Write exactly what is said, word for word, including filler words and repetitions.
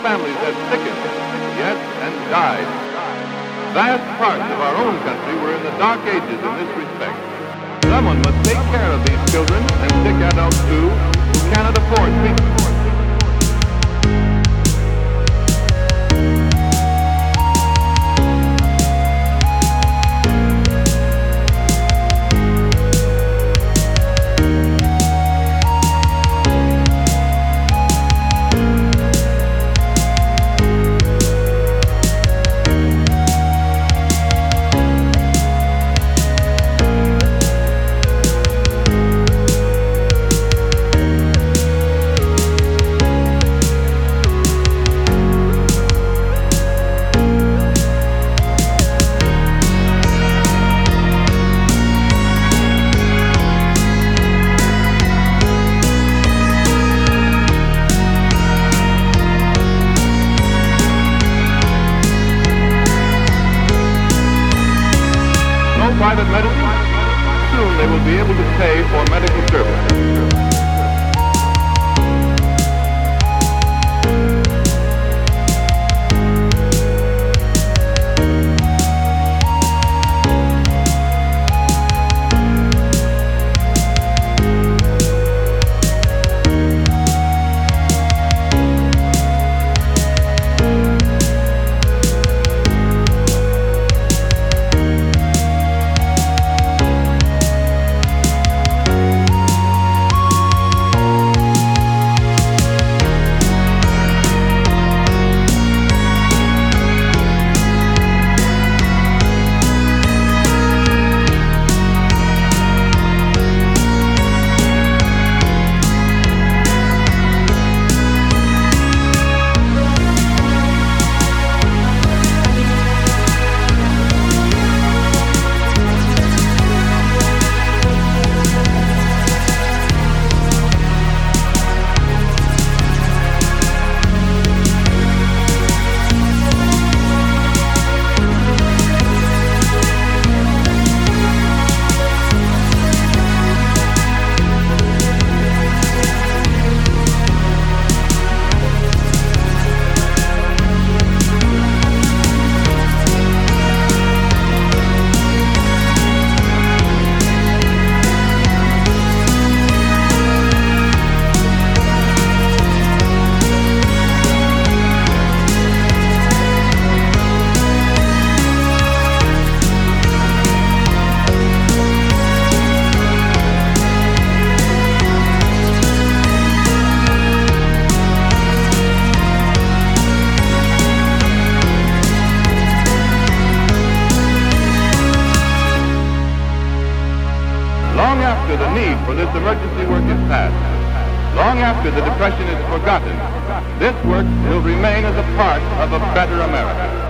families have sickened, yes, and died. Vast parts of our own country were in the dark ages in this respect. Someone must take care of these children, and sick adults too, who cannot afford treatment. Private medicine, soon they will be able to pay for medical services. Long after the need for this emergency work is past, long after the Depression is forgotten, this work will remain as a part of a better America.